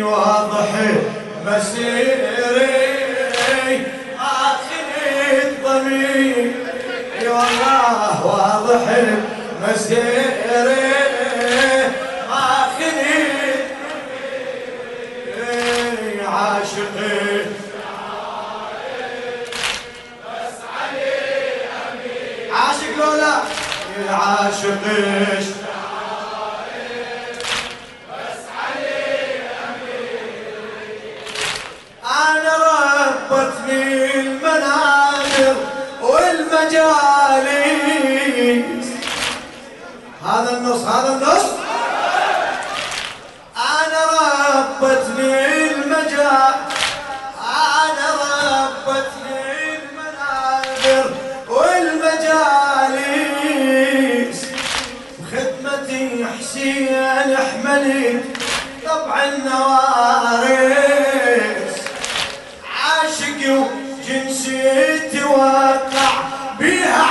واضح مسيري آخذ ضمير والله واضح مسيري آخذ عاشقي بس علي أمين عاشق لولا عاشقش والمجالس هذا النص أنا ربتني المجال أنا ربتني المنابر والمجالس بخدمتي حسين حملت طبع النوارس عاشقي وجنسيتي وقع بيها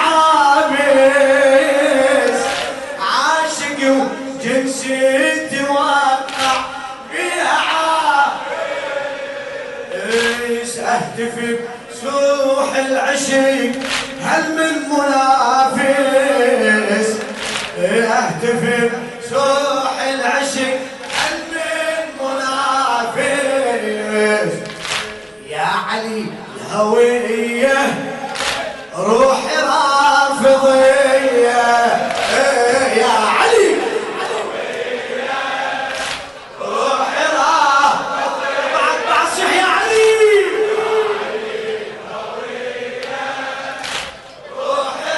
عابس عاشقي وجنسيتي وقع بيها عابس اهتف بسوح العشق هل من منافس اهتف بسوح العشق هل من منافس يا علي الهوية روحي رافضية يا علي روحي رافضية بعد صح يا علي روحي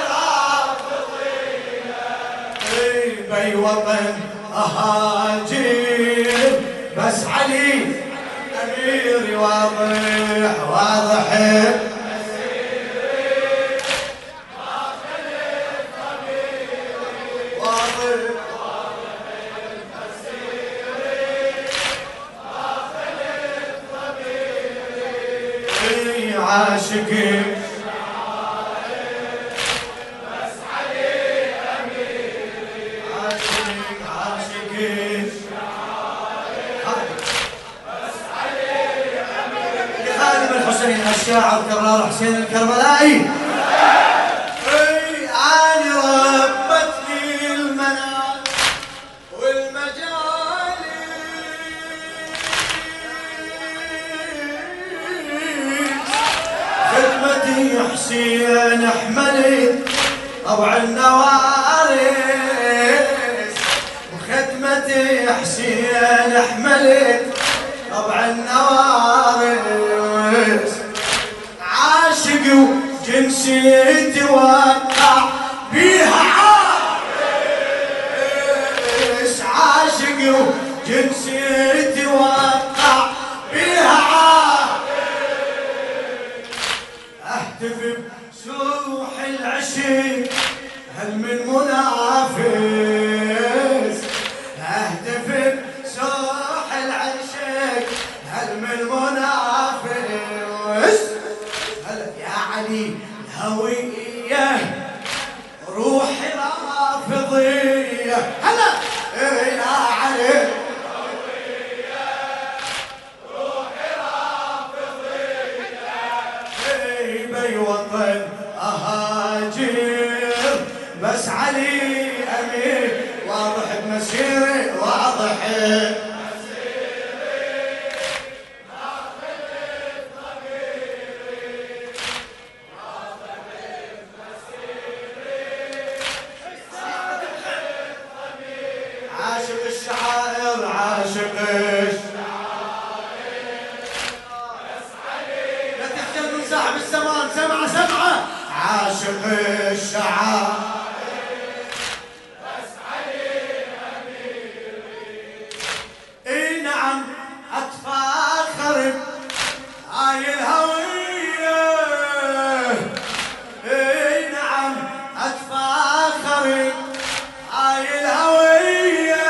رافضية بي وطن أهاجر بس علي أميري واضح عاشقي بس علي أميري عاشقي بس علي أميري خادم الحسين الشاعر كرار حسين الكربلائي أنا ربتني المنام حسين حملت طبع النوارس وخدمتي حسين حملت طبع النوارس عاشق وجنسيتي وقع بيها عارس عاشق وجنسيتي وقع بيها اهتف بسوح العشق هل من منافس اهتف بسوح العشق هل من منافس هلا يا علي الهوية روحي رافضية هلا يا علي وطن أهاجر بس علي أمير واضح بمسيري واضح عاشق الشعائر عاشق صاحب الزمان سمعة عاشق الشعائر بس علي أميري اي نعم اتفاخر هاي الهوية اي نعم اتفاخر هاي الهوية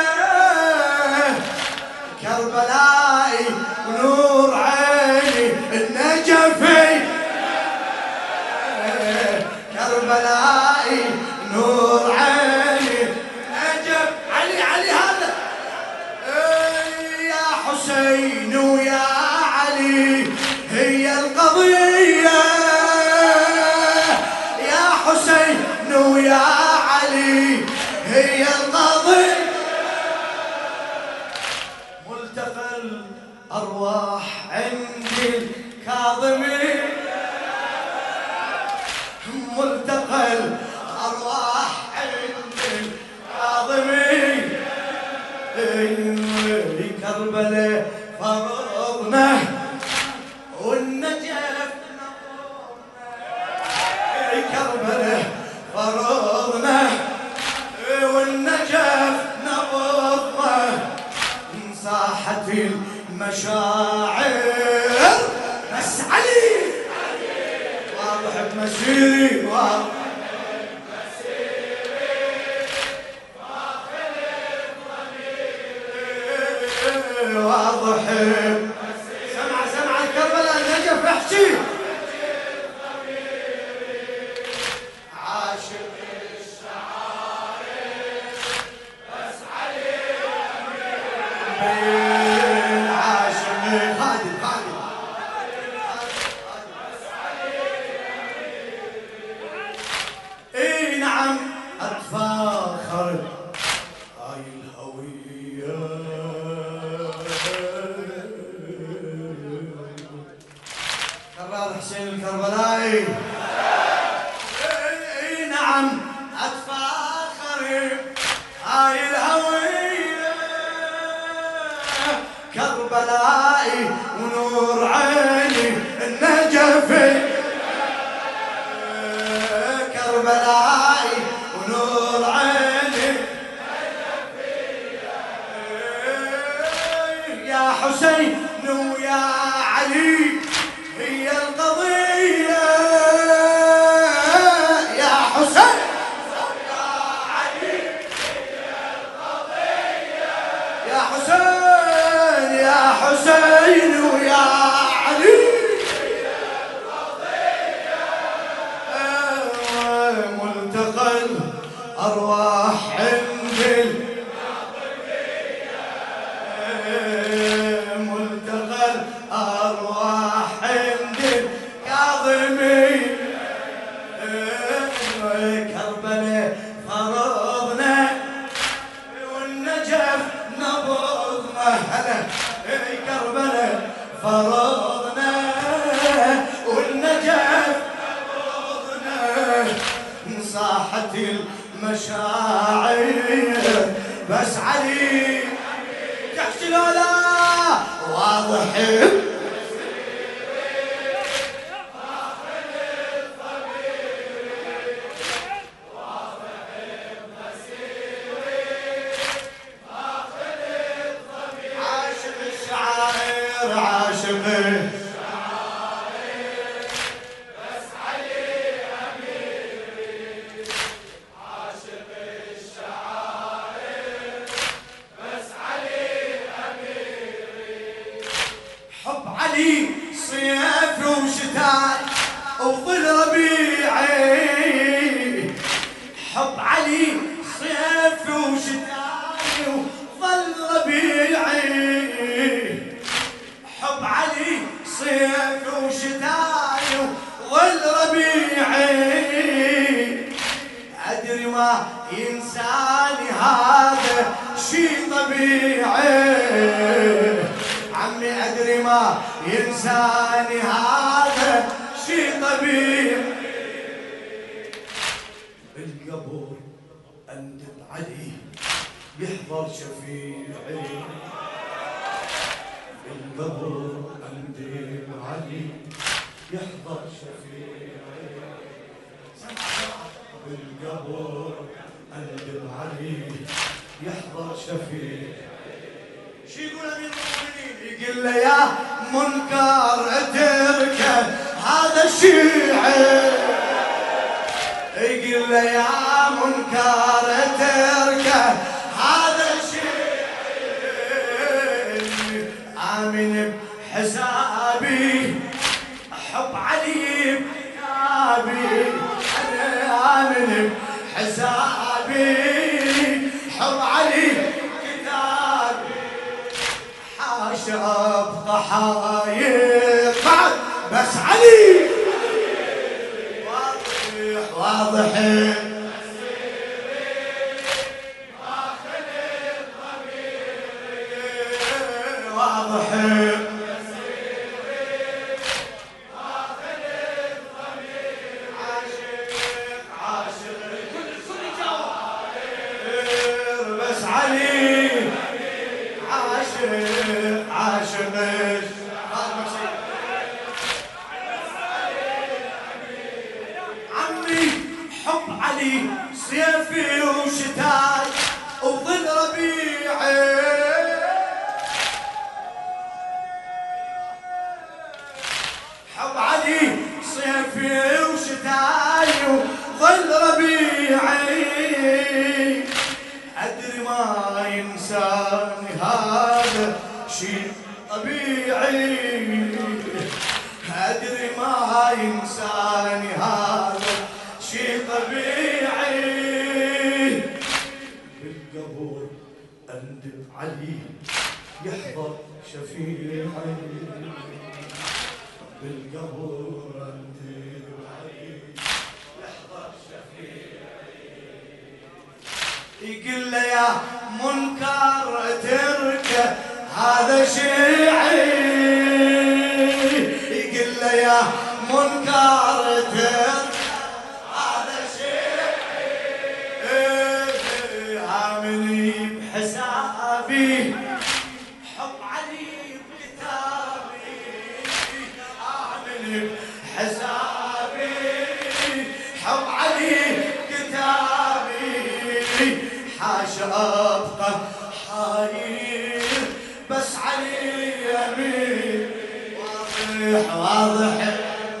كربلائي ونور عيني النجفي كربلائي نور عيني نجف علي هذا يا حسين حسين ويا علي هي القضية، يا حسين ويا علي هي القضية. ملتقى الأرواح عند الكاظمي، ملتقى الأرواح عند الكاظمي. كربلاء فرضنا والنجف نبضنا، كربلاء فرضنا والنجف نبضنا. صاحت المشاعر بس علي واضح بمسيري، واضح واضح. سمع كربلاء النجف احكي. عاشق الشعائر بس علي أمير، عاشق خالد بس علي أمير. اي نعم اتفاخر هاي الهوية. كرار حسين الكربلائي. اي نعم اتفاخر هاي الهوية، كربلائي ونور عيني النجفي، كربلائي ونور عيني النجفي. يا حسين ويا علي هي القضية، يا حسين ويا علي هي القضية، يا حسين يا حسين ويا علي هي القضية. ملتقى الأرواح عند ملتقى الأرواح عند الكاظمي. كربلاء فرضنا والنجف نبضنا. هلا كربلاء فرضنا والنجف نبضنا. صاحت المشاعر بس علي تحكي لا لا واضح. عاشق الشعائر عاشق الشعائر بس علي أميري، عاشق الشعائر بس علي أميري. حب علي صيف وشتاء وظل ربيعي، حب علي صيف وشتاء وظل ربيعي، حب علي صيف وشتاء وظل ربيعي. أدري ما ينساني هذا شي طبيعي، عمي أدري ما ينساني هذا شي طبيعي. بالقبر أندب علي يحضر شفيعي، بالقبر أندب علي يحضر شفيعي. بالقبر أندب علي يحضر شفيعي. شي يقول أمير المؤمنين؟ يقول له يا منكر اتركه هذا الشيعي، يقول له يا منكر اتركه هذا الشيعي. آمن بحسابي حب علي بكتابي، أنا آمن بحسابي حب علي كتابي. عاش ابقى حاير بعد بس علي واضح واضح سيفي وشتاي وظل ربيعي حب علي صيفي وشتاي وظل ربيعي أدري ما ينساني هذا شيء طبيعي أدري ما ينساني هذا شيء طبيعي بالقبر أندب علي يحضر شفيعي بالقبر أندب علي يحضر شفيعي يقول له يا منكر تركه هذا شيعي يقول له يا منكر تركه حسابي حب علي بكتابي أعمل بحسابي حب علي بكتابي حاش أبقى حاير بس علي يمين واضح واضح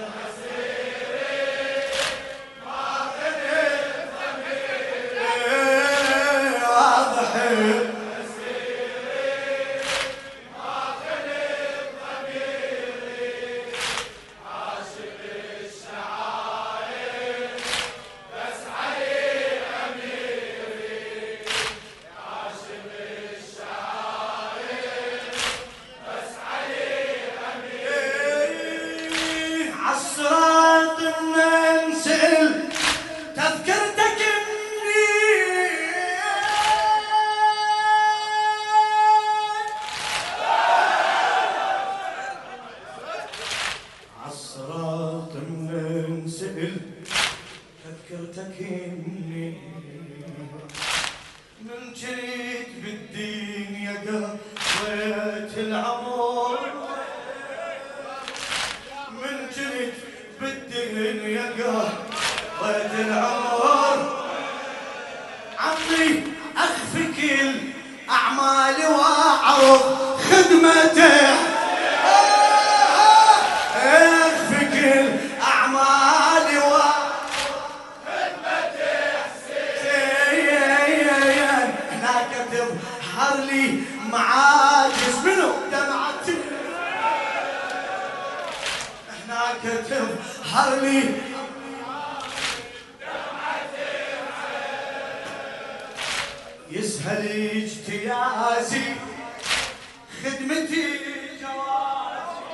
تذكرتك إني من جيت بالدين يا قضيت العمر من جيت بالدين يا قضيت العمر عمي أخفي كل أعمالي وأعرض خدمته أخفي كل أعمالي وأعرض تظهر لي معاجز منو دمعتي هناك تظهر لي دمعتي يسهل اجتيازي خدمتي جوازي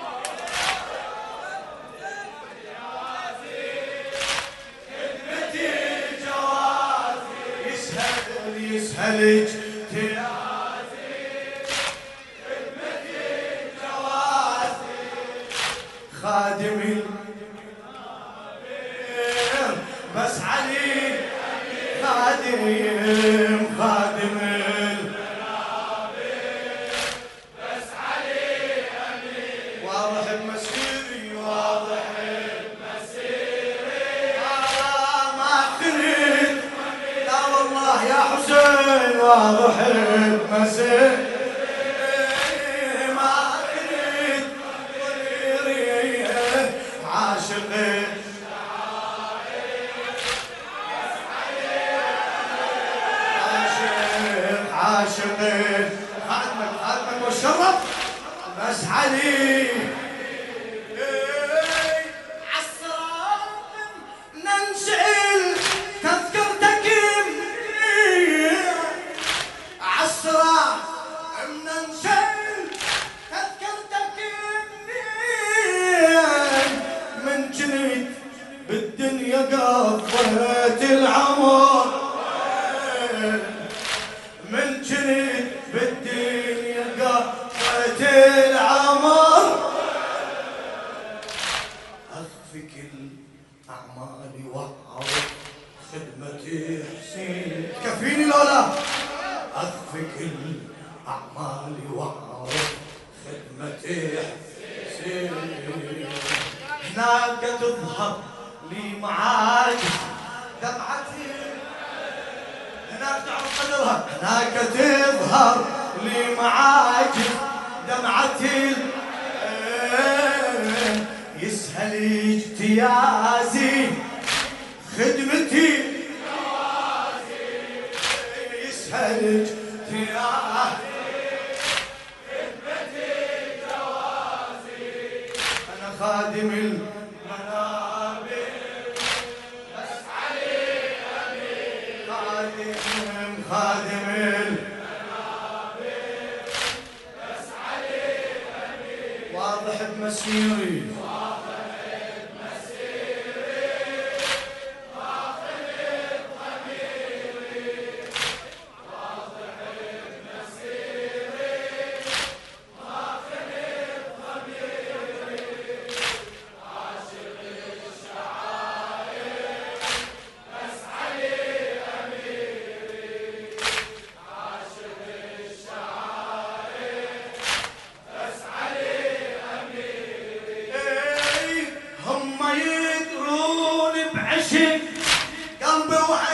خدمتي جوازي يسهل اجتيازي خادم بس علي خادم بس علي واضح بمسيري واضح بمسيري ما خليت لا والله يا حسين واضح بمسيري عاشقين خادمك والشرف بس علي عالصراط ننسأل تذكرتك عالصراط ننسأل قضيت العمر من جنيد بالدنيا قضيت العمر أخفي كل أعمالي وأعرف خدمتي حسين كفيني لولا أخفي كل أعمالي وأعرف خدمتي حسين هناك تظهر لي معاجز دمعتي هناك تعرف قدرها هناك تظهر لي معاجز دمعتي يسهل اجتيازي خدمتي يسهل اجتيازي خادم المنابر بس علي أمين خادم المنابر بس علي أمين واضح بمسيري قلبي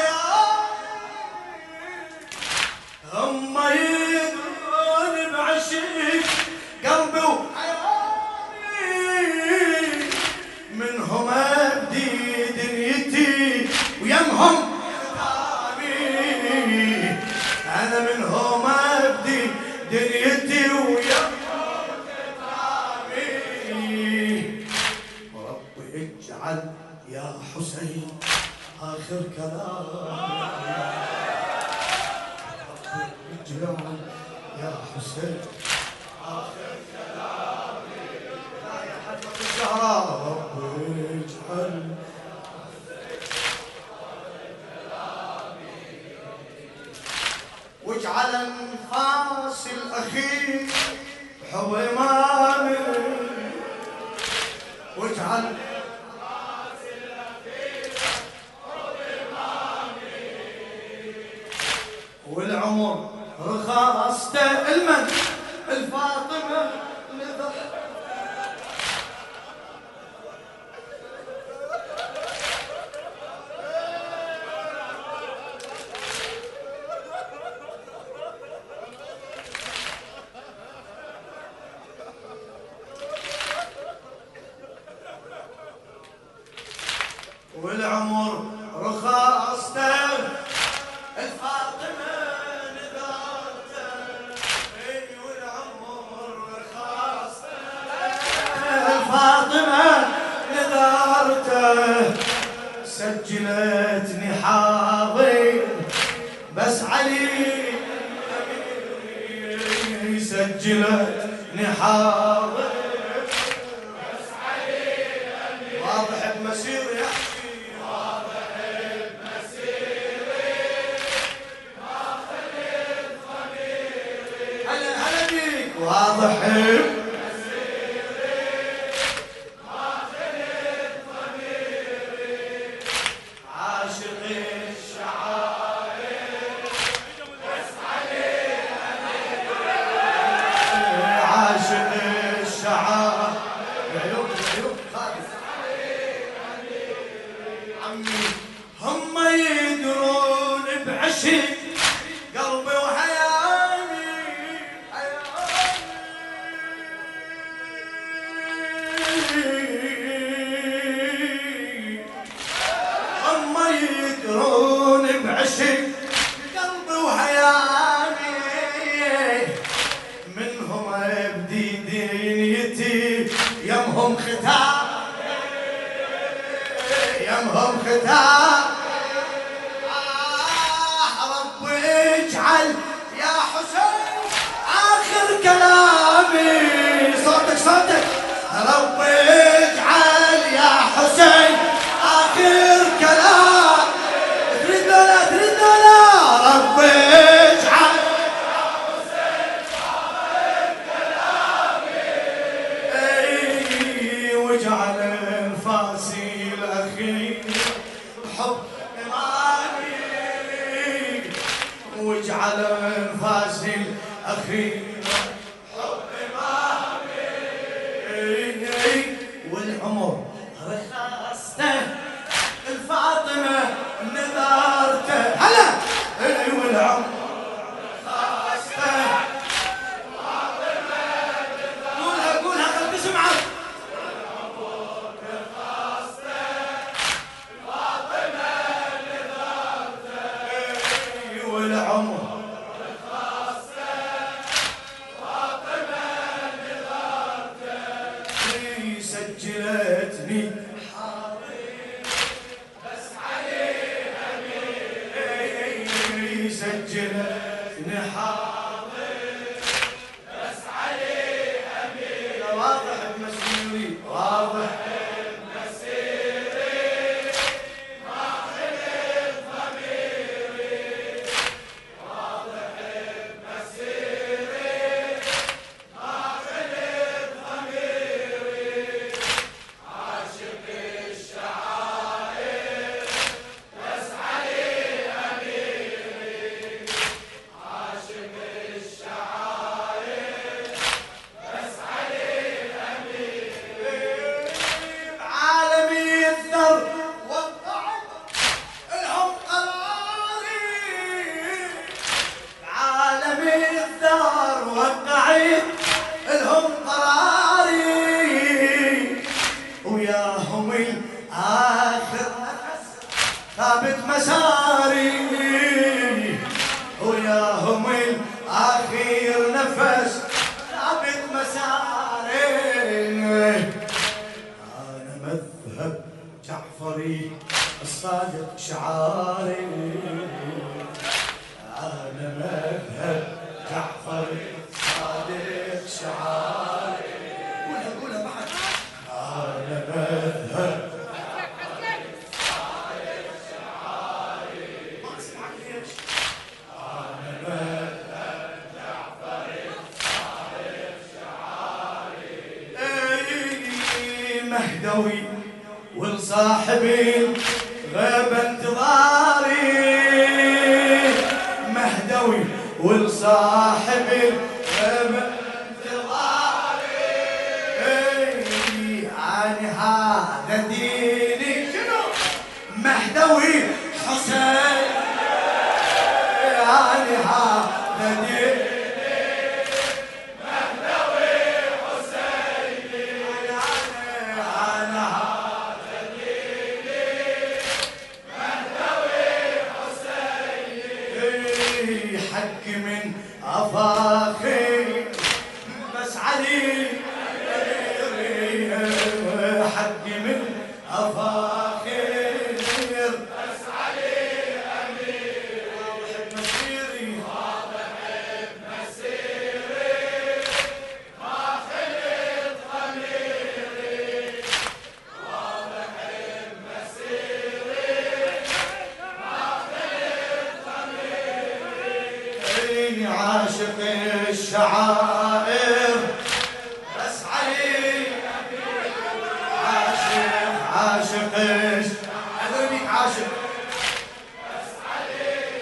وحياتي هم يدرون بعشق قلبي وحياتي منهم ابدي دنيتي ويمهم ختامي انا منهم ابدي دنيتي ويمهم ختامي وربي اجعل يا حسين آخر كلام اجعل يا حسين آخر كلامي لا يا حجة الزهراء ربي اجعل واجعل انفاس الاخير بحب امامي واجعل والعمر رخاصته المن الفاطمة نذر والعمر رخاصته الفاطمة فاطمة نذارته سجلتني حاضر بس علي سجلتني حاضر بس علي واضح بمسيري يحكي واضح بمسيري ما خليت ضميري هلا هلا بيك واضح هم يدرون بعشق قلبي وحياتي هم يدرون بعشق قلبي وحياتي منهم ابدي دنيتي يمهم ختام يمهم ختام ربي اجعل يا حسين آخر كلامي صوتك صوتك ربي اجعل يا حسين آخر كلامي وجعل انفاسي الاخير حب امامي، وجعل انفاسي الاخير حب امامي، والعمر رخصته الفاطمه نذرته هلا، والعمر رخصته قولها خل تسمعك، والعمر سجلتني بس عليها سجلتني حاضر بس عليها واضح بمسيري واضح بمسيري ما خلت ضميري واضح بمسيري ما خلت ضميري عاشق الشعائر بس عليه أميري عاشق الشعائر بس عليه أميري بعالمي الذر وقعت لهم قراري بعالمي الذر وقعت لهم قراري وياهم الآخر نفس ثابت مساري وياهم الآخر نفس ثابت مساري أنا مذهب جعفري الصادق شعاري أنا مذهب جعفري الصادق شعاري قولها بعد أنا مذهب جعفري الصادق شعاري ما أسمعك ليش أنا مذهب جعفري الصادق شعاري مهدوي ولصاحبي غيب انتظاري مهدوي ولصاحبي غيب انتظاري يعني هذا ديني شنو مهدوي حسين يعني هذا ديني مهدوي حسيني أنا هذا ديني مهدوي حسيني حق من أفاخر بس علي حق من أفاخر بس علي أمير واضح بمسيري واضح بمسيري ما خلت ضميري واضح بمسيري ما خلت ضميري عاشق الشعائر بس علي عاشق أدري بيك عاشق بس عليه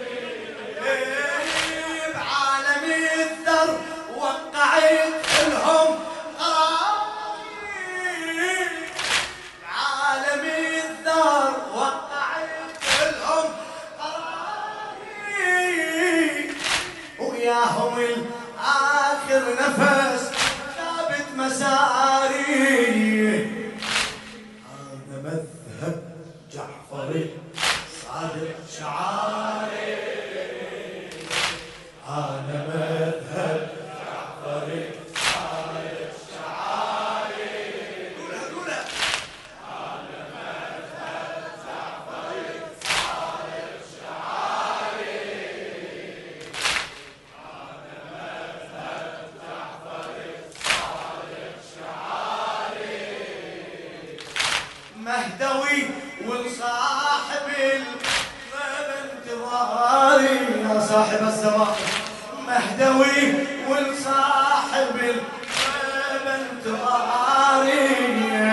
بعالمي الذر وقعت لهم قراري بعالمي الذر وقعت لهم قراري وياهم الآخر نفس ثابت مساري أنا مذهب جعفري صادق شعاري أنا مذهب جعفري صادق شعاري قولها أنا مذهب جعفري صادق شعاري أنا مذهب جعفري صادق شعاري مهدوي والصاحب الغيب انتظاري يا صاحب الزمان مهدوي والصاحب الغيب انتظاري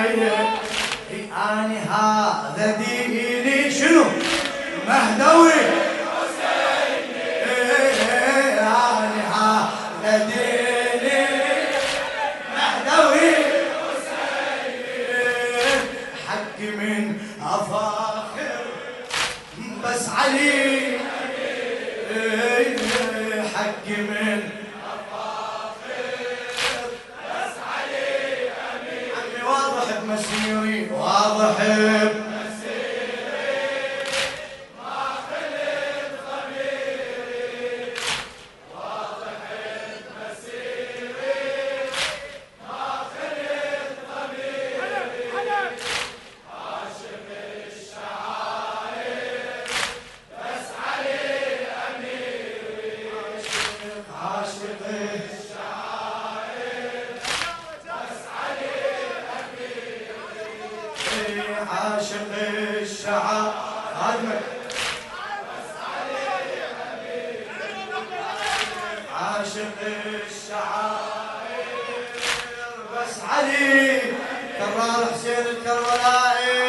مسيري واضح عاشق الشعب خادمك عاشق الشعائر بس علي كرار حسين الكربلائي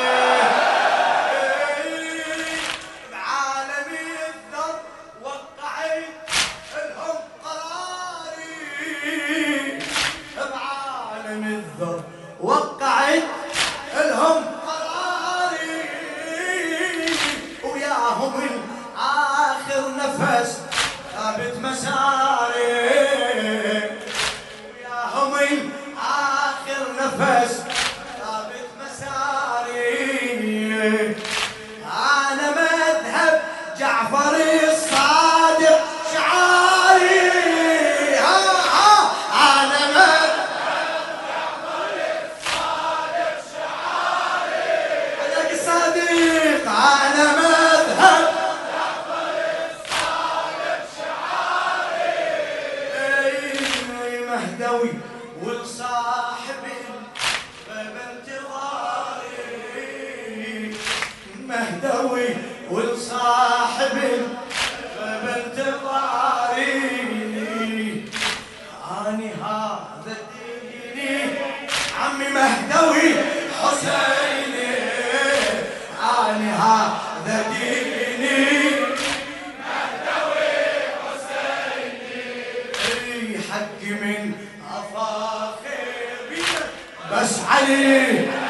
بعالم الذر وقعت لهم قراري بعالم الذر وقعت لهم قراري وياهم آخر نفس ثابت مساري وياهم آخر نفس ثابت مساري أنا مذهب جعفر الصادق شعاري أنا مذهب أنا مذهب مهدوي والصاحب بانتظاري مهدوي والصاحب بانتظاري أني هذا ديني عمي مهدوي حسيني أني هذا ديني مهدوي حسيني حقي من أفاخر بس علي